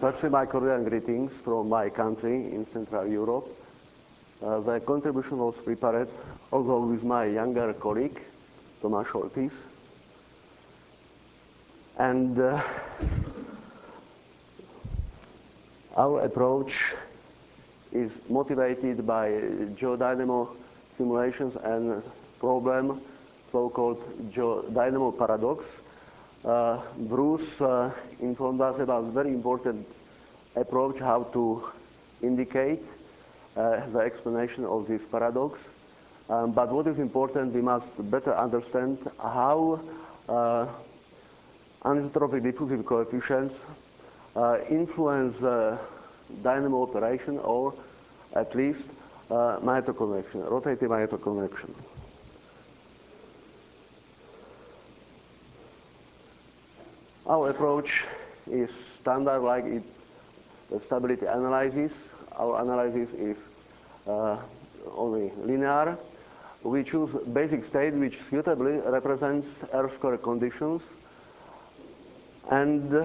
Firstly, my cordial greetings from my country in Central Europe. The contribution was prepared also with my younger colleague, Tomáš Šoltis. And our approach is motivated by geodynamo simulations and problem, so-called geodynamo paradox. Bruce informed us about a very important approach how to indicate the explanation of this paradox. But what is important, we must better understand how anisotropic diffusive coefficients influence dynamo operation, or at least magnetoconvection, rotating magnetoconvection. Our approach is standard like stability analysis. Our analysis is only linear. We choose basic state which suitably represents R-square conditions, and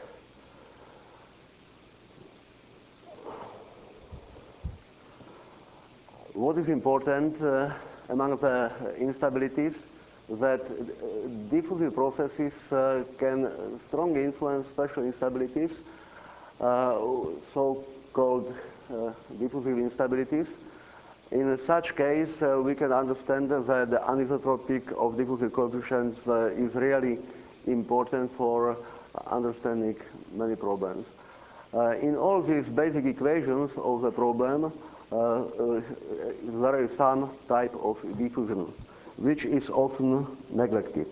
what is important among the instabilities, that diffusive processes can strongly influence special instabilities, so-called diffusive instabilities. In such case, we can understand that the anisotropic of diffusive coefficients is really important for understanding many problems. In all these basic equations of the problem, there is some type of diffusion, which is often neglected.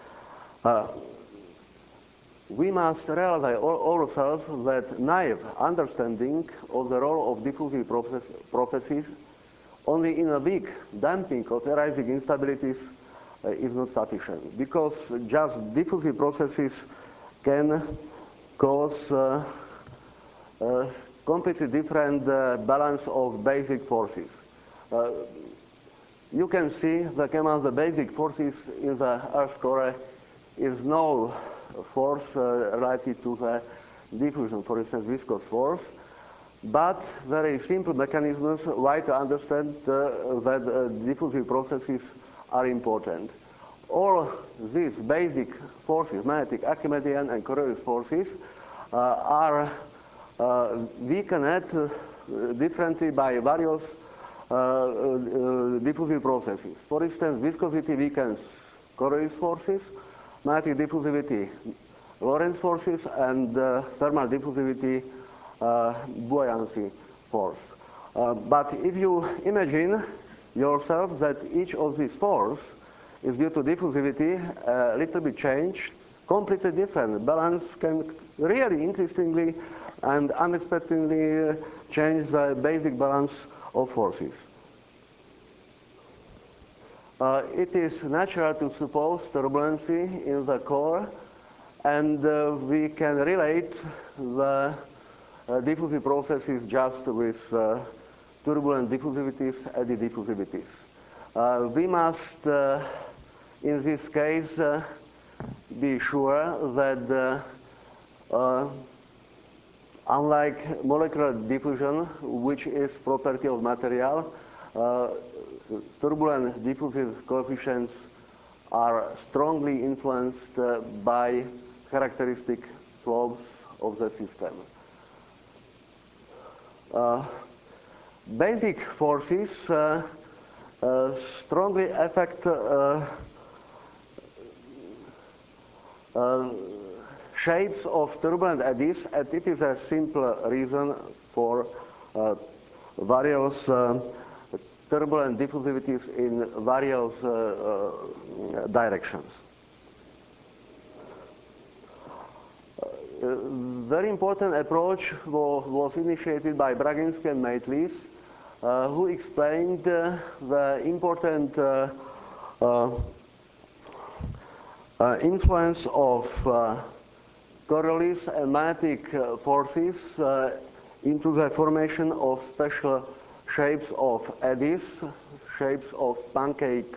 We must realize ourselves that naive understanding of the role of diffusive processes only in a weak damping of arising instabilities is not sufficient, because just diffusive processes can cause completely different balance of basic forces. You can see that among the basic forces in the Earth's core is no force related to the diffusion, for instance, viscous force, but there is simple mechanisms why to understand that diffusive processes are important. All these basic forces, magnetic, Archimedean, and Coriolis forces, are weakened differently by various diffusive processes. For instance, viscosity weakens Coriolis forces, magnetic diffusivity Lorentz forces, and thermal diffusivity buoyancy force. But if you imagine yourself that each of these forces is due to diffusivity a little bit changed, completely different balance can really interestingly and unexpectedly change the basic balance of forces. It is natural to suppose turbulency in the core, and we can relate the diffusive processes just with turbulent diffusivities, eddy diffusivities. We must, in this case, be sure that unlike molecular diffusion, which is property of material, turbulent diffusive coefficients are strongly influenced by characteristic slopes of the system. Basic forces strongly affect shapes of turbulent eddies, and it is a simple reason for various turbulent diffusivities in various directions. Very important approach was initiated by Braginsky and Maitlis, who explained the important influence of Coriolis and magnetic forces into the formation of special shapes of eddies, shapes of pancake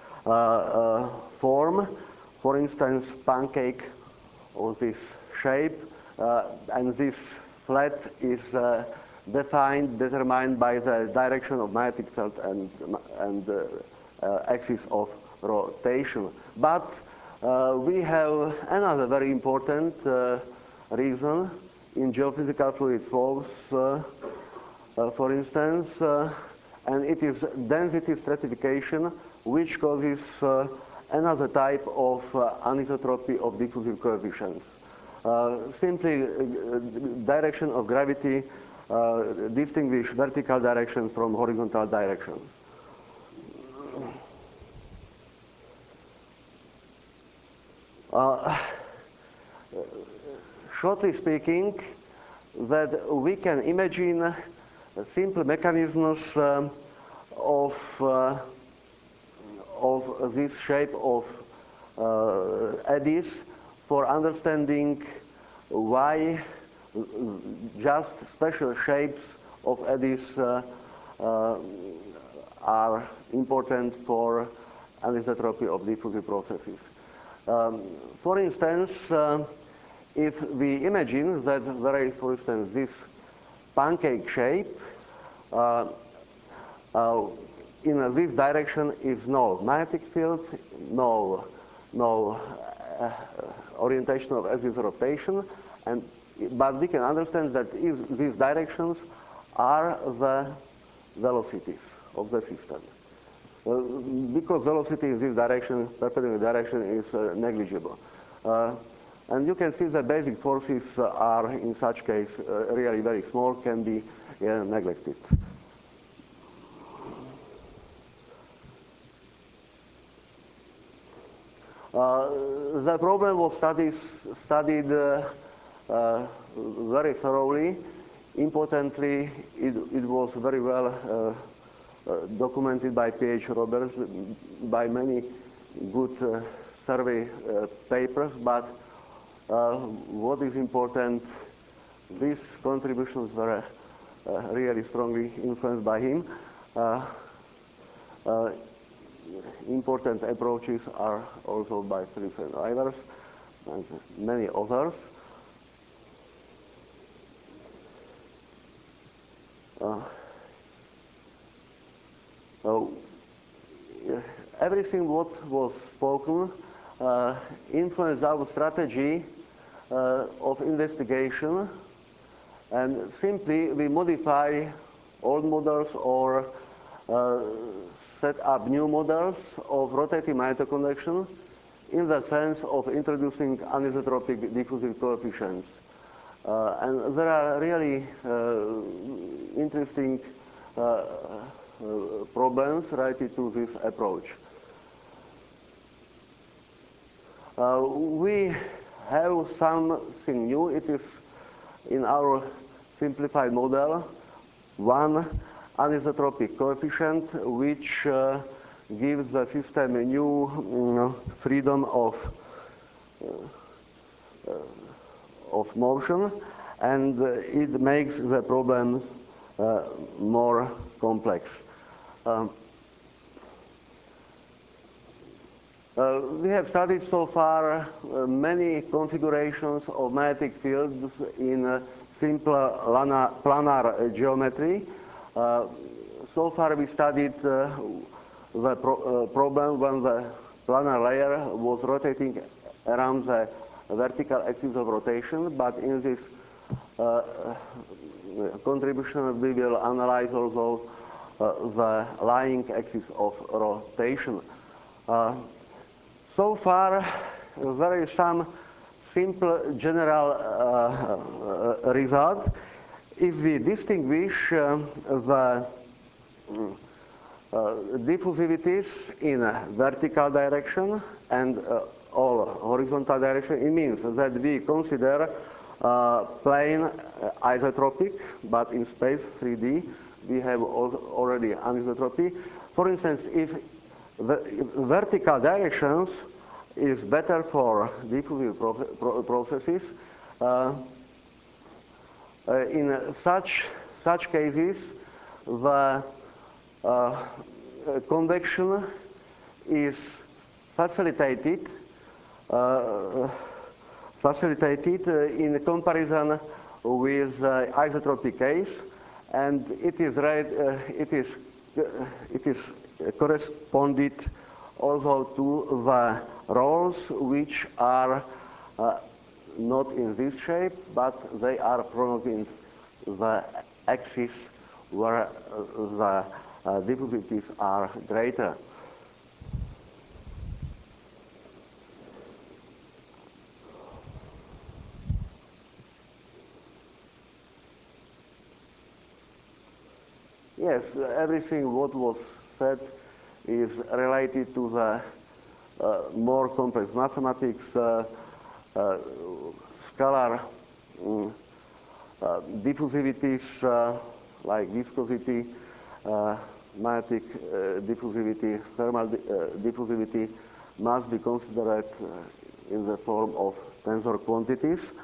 form. For instance, pancake of this shape, and this flat is determined by the direction of magnetic field and axis of rotation. But we have another very important reason in geophysical fluid flows, for instance, and it is density stratification, which causes another type of anisotropy of diffusive coefficients. Simply, direction of gravity distinguish vertical direction from horizontal direction. Shortly speaking, that we can imagine simple mechanisms of this shape of eddies for understanding why just special shapes of eddies are important for anisotropy of diffusive processes. For instance, if we imagine that there is, for instance, this pancake shape, in this direction is no magnetic field, no orientation of axis rotation, but we can understand that if these directions are the velocities of the system. Because velocity in this direction, perpendicular direction, is negligible. And you can see the basic forces are, in such case, really very small, can be neglected. The problem was studied very thoroughly. Importantly, it was very well documented by P.H. Roberts, by many good survey papers, but what is important, these contributions were really strongly influenced by him. Important approaches are also by Phillips and Ivers and many others. Everything what was spoken influenced our strategy of investigation, and simply we modify old models or set up new models of rotating magnetoconduction in the sense of introducing anisotropic diffusive coefficients. And there are really interesting problems related to this approach. We have something new. It is in our simplified model, one anisotropic coefficient, which gives the system a new freedom of motion, and it makes the problem more complex. We have studied so far many configurations of magnetic fields in simple planar geometry. So far we studied the problem when the planar layer was rotating around the vertical axis of rotation, but in this contribution we will analyze also the lying axis of rotation. So far there is some simple general result. If we distinguish the diffusivities in vertical direction and all horizontal direction, it means that we consider plane isotropic, but in space 3D we have already anisotropy. For instance, if the vertical directions is better for diffusive processes, in such cases the convection is facilitated in comparison with isotropic case, and it is corresponded also to the rolls which are not in this shape, but they are promoting the axis where the diffusivities are greater. Yes, everything what was said is related to the more complex mathematics, scalar diffusivities like viscosity, magnetic diffusivity, thermal diffusivity must be considered in the form of tensor quantities.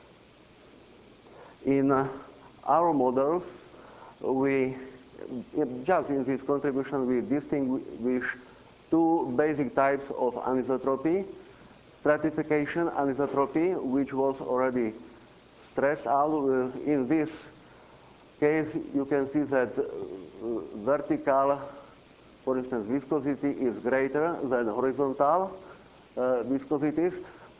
In our models, we just in this contribution we distinguish two basic types of anisotropy: stratification anisotropy, which was already stressed out. In this case, you can see that vertical, for instance, viscosity is greater than horizontal viscosities.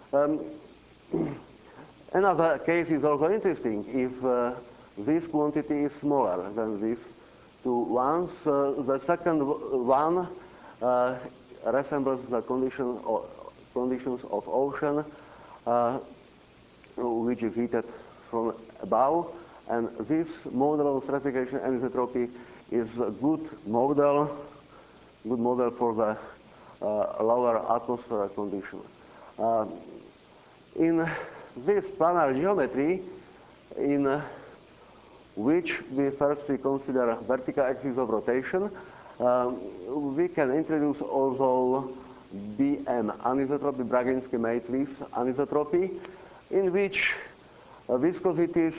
Another case is also interesting. If this quantity is smaller than these two ones, the second one resembles the conditions of ocean, which is heated from above, and this model of stratification anisotropy is a good model for the lower atmospheric condition. In this planar geometry, in which we firstly consider vertical axis of rotation, we can introduce also BM anisotropy, Braginsky-Maitlis anisotropy, in which viscosities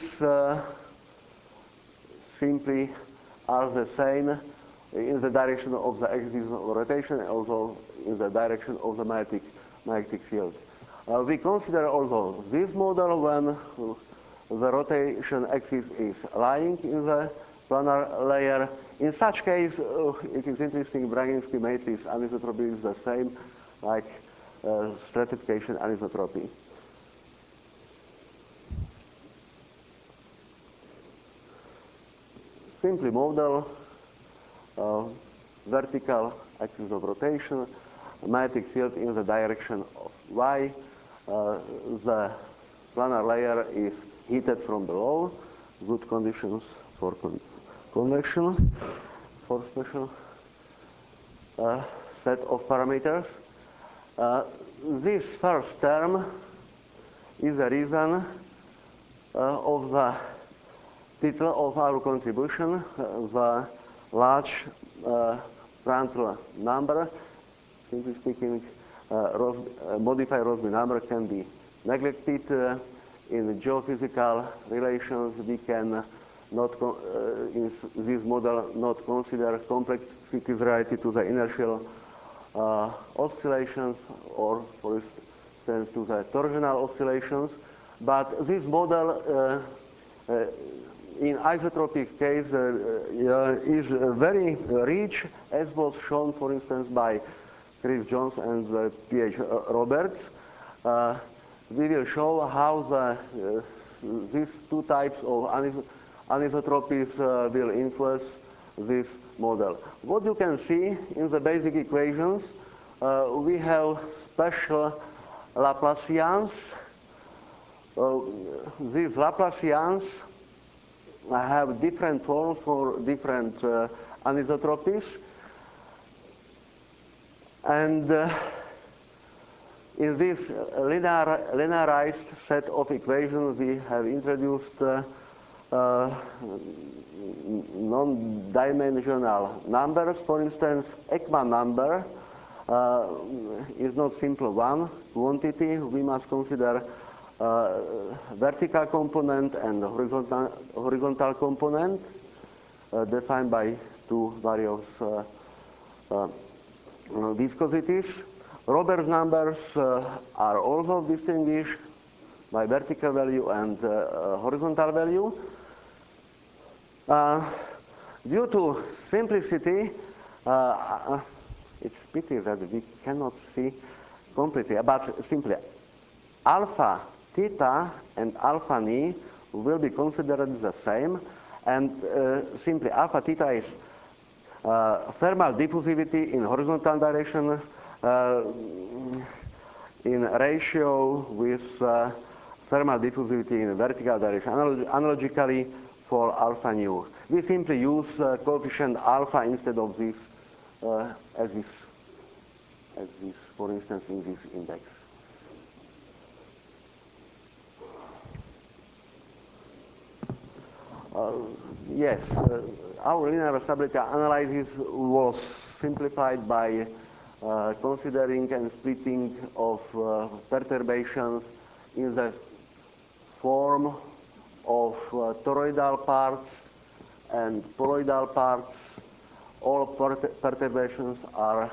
simply are the same in the direction of the axis of rotation, also in the direction of the magnetic field. We consider also this model when the rotation axis is lying in the planar layer. In such case, it is interesting, Braginsky-Maitlis anisotropy is the same like stratification anisotropy. Simply model, vertical axis of rotation, magnetic field in the direction of y. The planar layer is heated from below, good conditions for convection, for special set of parameters. This first term is the reason of the title of our contribution, the large Prandtl number. Simply speaking, modified Rossby number can be neglected. In geophysical relations, we can not in this model not consider complexities related to the inertial oscillations, or for instance to the torsional oscillations. But this model in isotropic case is very rich, as was shown, for instance, by Chris Jones and P.H. Roberts. We will show how these two types of anisotropies will influence this model. What you can see in the basic equations, we have special Laplacians. These Laplacians have different forms for different anisotropies, and in this linearized set of equations, we have introduced non-dimensional numbers. For instance, Ekman number is not simple one quantity. We must consider vertical component and horizontal component defined by two various viscosities. Roberts numbers are also distinguished by vertical value and horizontal value. Due to simplicity, it's pity that we cannot see completely, but simply alpha theta and alpha ni will be considered the same, and simply alpha theta is thermal diffusivity in horizontal direction in ratio with thermal diffusivity in vertical direction. Analogically, for alpha nu, we simply use coefficient alpha instead of this, as this, for instance, in this index. Yes, our linear stability analysis was simplified by considering and splitting of perturbations in the form of toroidal parts and poloidal parts. All perturbations are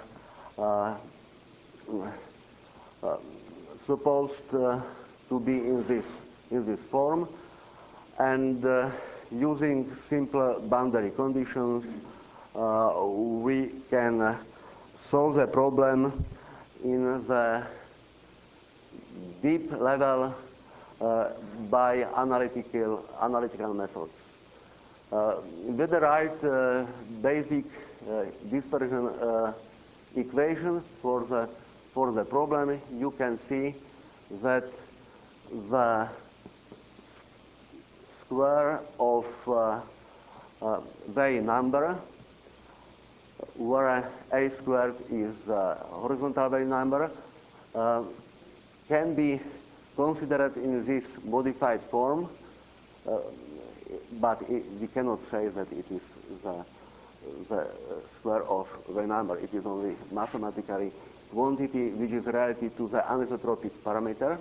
supposed to be in this form, and using simple boundary conditions, we can solve the problem in the deep level by analytical methods. With the right basic dispersion equation for the problem, you can see that the square of the number, where a squared is horizontal value number, can be considered in this modified form, but we cannot say that it is the square of the number. It is only mathematically quantity which is related to the anisotropic parameter.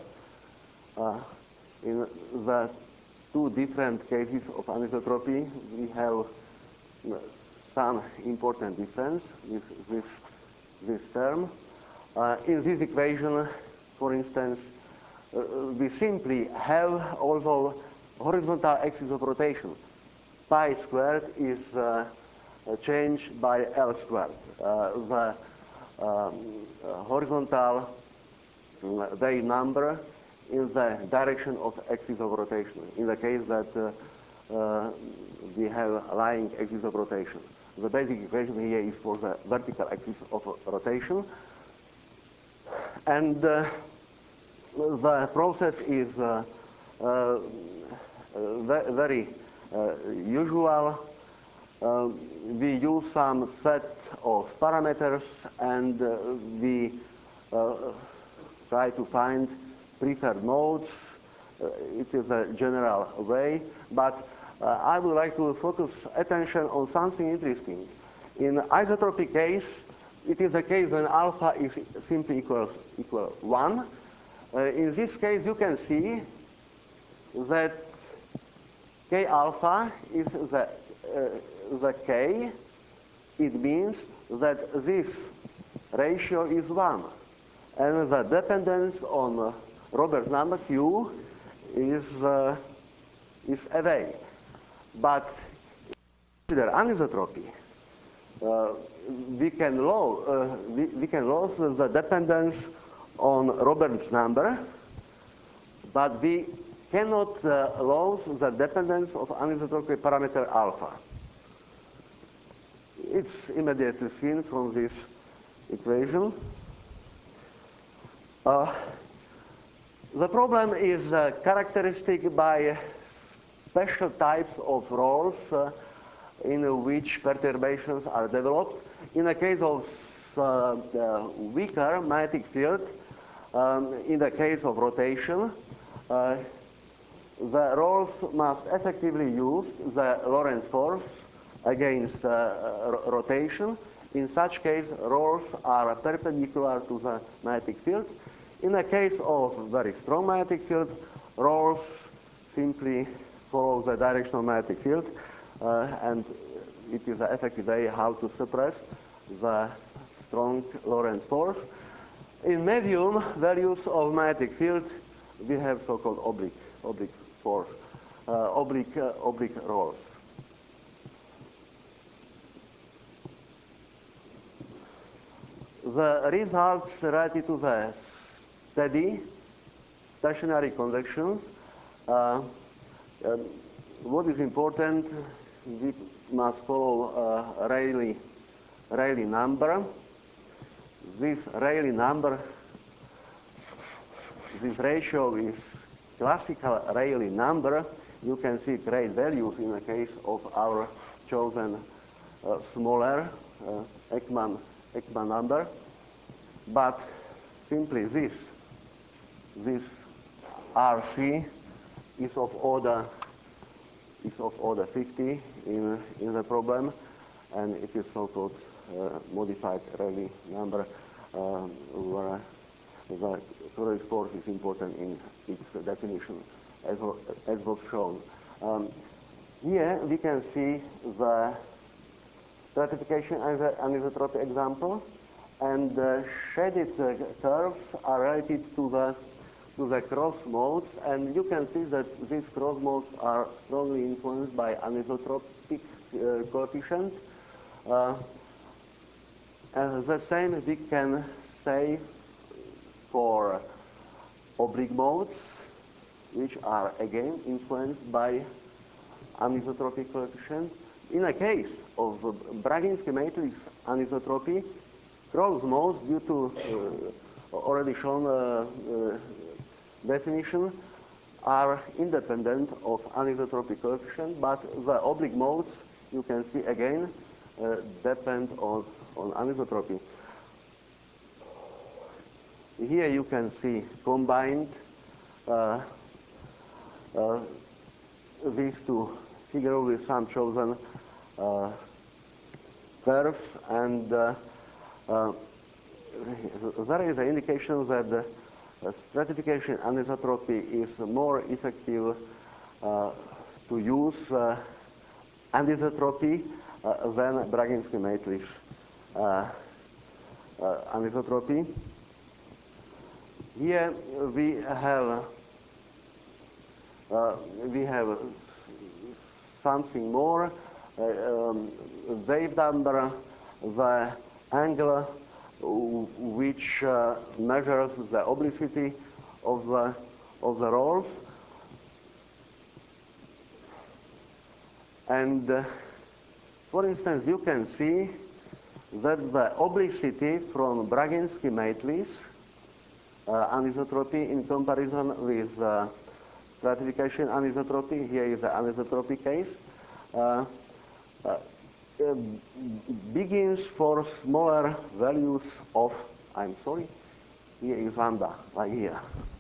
In the two different cases of anisotropy, we have some important difference with this term. In this equation, for instance, we simply have also horizontal axis of rotation. Pi squared is changed by L squared. The horizontal value number in the direction of axis of rotation, in the case that we have lying axis of rotation. The basic equation here is for the vertical axis of rotation. And the process is very usual. We use some set of parameters, and we try to find preferred modes. It is a general way, but I would like to focus attention on something interesting. In isotropic case, it is a case when alpha is simply equal 1. In this case, you can see that K alpha is the K. It means that this ratio is 1. And the dependence on Robert's number Q is away. But consider anisotropy. We can lose the dependence on Robert's number, but we cannot lose the dependence of anisotropic parameter alpha. It's immediately seen from this equation. The problem is characteristic by special types of roles in which perturbations are developed. In the case of weaker magnetic field, in the case of rotation, the roles must effectively use the Lorentz force against rotation. In such case, roles are perpendicular to the magnetic field. In the case of very strong magnetic field, roles simply follow the direction of magnetic field, and it is an effective way how to suppress the strong Lorentz force. In medium, values of magnetic field we have so-called oblique force, oblique rolls. The results related to the steady stationary convections. What is important, we must follow Rayleigh number. This Rayleigh number, this ratio is classical Rayleigh number. You can see great values in the case of our chosen smaller Ekman number, but simply this RC is of order 50 in the problem, and it is so-called modified Rayleigh number, where the Coriolis force is important in its definition, as was shown. Here we can see the stratification anisotropy example, and the shaded curves are related to the cross modes, and you can see that these cross modes are strongly influenced by anisotropic coefficient. The same we can say for oblique modes, which are again influenced by anisotropic coefficient. In a case of Braginsky matrix anisotropy, cross modes, due to already shown definition, are independent of anisotropic coefficient, but the oblique modes, you can see again, depend on anisotropy. Here you can see combined these two figures with some chosen curves, and there is an indication that the stratification anisotropy is more effective to use anisotropy than Braginsky matrix anisotropy. Here we have something more. Wave number, the angle which measures the oblicity of the rolls, and for instance, you can see that the oblicity from Braginsky matrix anisotropy in comparison with stratification anisotropy, here is the anisotropy case, begins for smaller values of, I'm sorry, here is lambda, like here.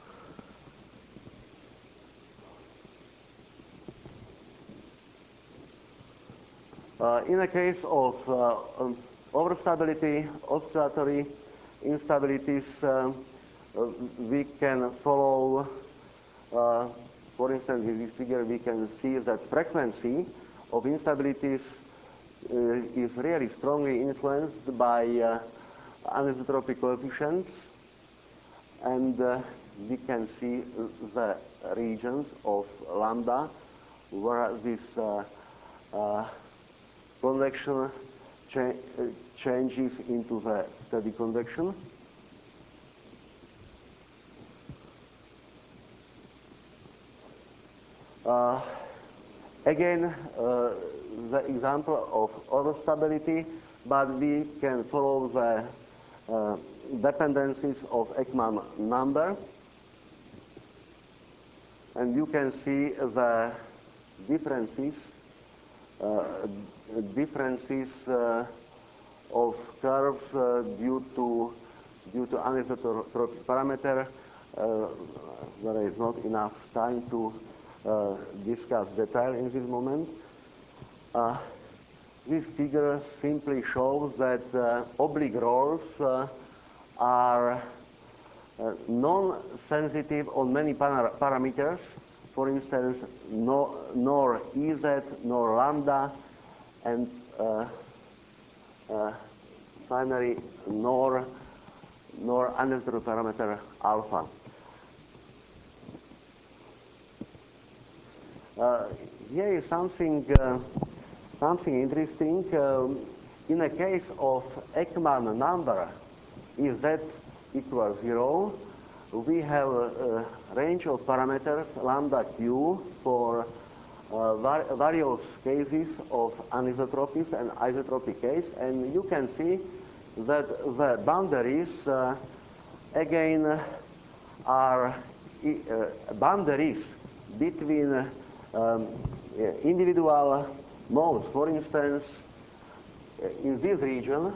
In the case of overstability, oscillatory instabilities, we can follow, for instance, in this figure we can see that frequency of instabilities is really strongly influenced by anisotropic coefficients, and we can see the regions of lambda where this convection changes into the steady convection. Again, the example of overstability, but we can follow the dependencies of Ekman number, and you can see the differences of curves due to anisotropic parameter. There is not enough time to discuss detail in this moment. This figure simply shows that oblique rolls are non-sensitive on many parameters. For instance, nor Ez, nor lambda, and finally nor anisotropic parameter alpha. Here is something interesting. In the case of Ekman number, if z equals 0, we have a range of parameters lambda q for various cases of anisotropies and isotropic case, and you can see that the boundaries again are boundaries between individual modes. For instance, in this region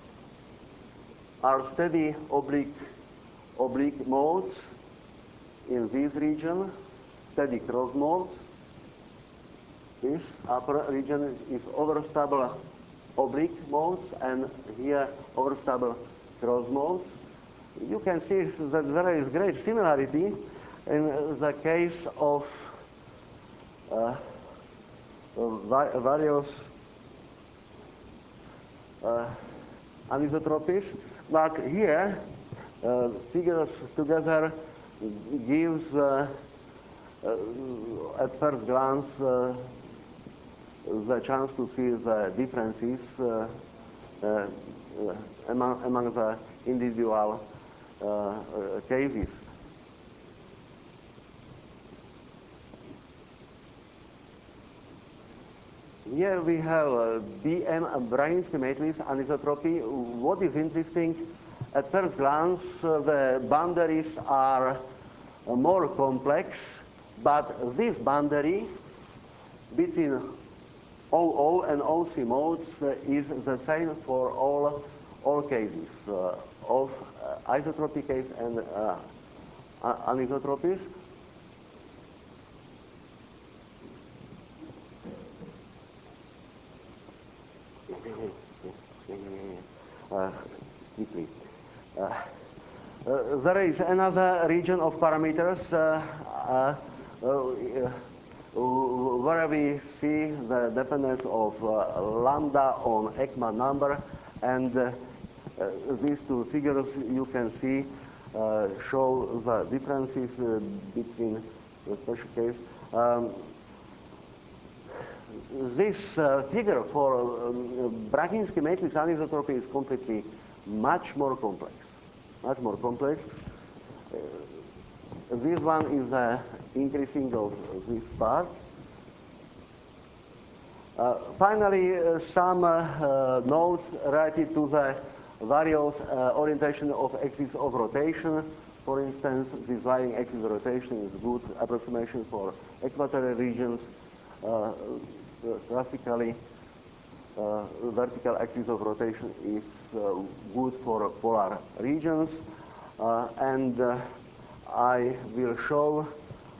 are steady oblique modes. In this region, steady cross modes. This upper region is overstable oblique modes, and here overstable cross modes. You can see that there is great similarity in the case of various anisotropies, but here figures together gives at first glance the chance to see the differences among the individual cases. Here we have BM Braginsky matrix anisotropy. What is interesting, at first glance, the boundaries are more complex, but this boundary between OO and OC modes is the same for all cases of isotropic case and anisotropies. There is another region of parameters where we see the dependence of lambda on Ekman number, and these two figures you can see show the differences between the special case. This figure for Braginsky matrix anisotropy is completely much more complex. Much more complex. This one is the increasing of this part. Finally, some notes related to the various orientation of axis of rotation. For instance, this lying axis of rotation is good approximation for equatorial regions. Classically, vertical axis of rotation is good for polar regions, and I will show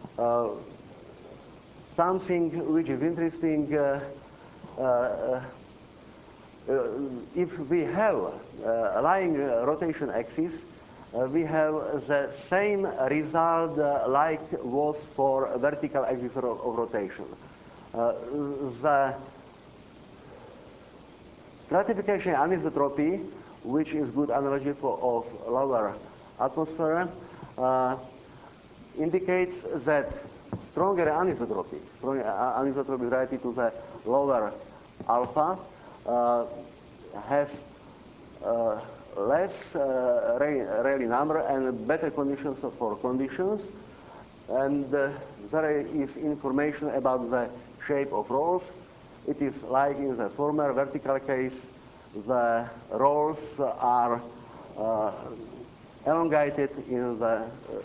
something which is interesting. If we have a lying rotation axis, we have the same result like was for vertical axis of rotation. The stratification anisotropy, which is good analogy of lower atmosphere, indicates that stronger anisotropy related to the lower alpha, has less Rayleigh number and better conditions for conditions, and there is information about the shape of rolls. It is like in the former vertical case, the rolls are elongated in the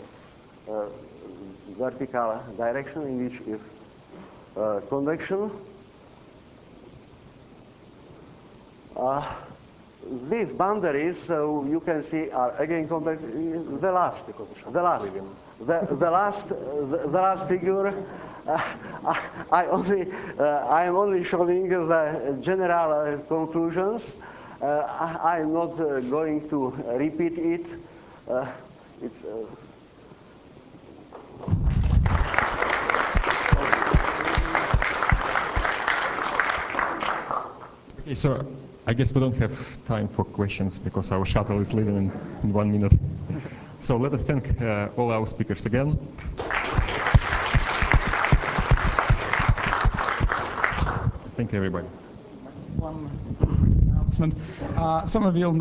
vertical direction in which is convection. These boundaries, you can see, are again complex. The last figure. I am only showing the general conclusions. I am not going to repeat it. Okay, so I guess we don't have time for questions because our shuttle is leaving in 1 minute. So let us thank all our speakers again. Thank you, everybody. One announcement. Some of you will know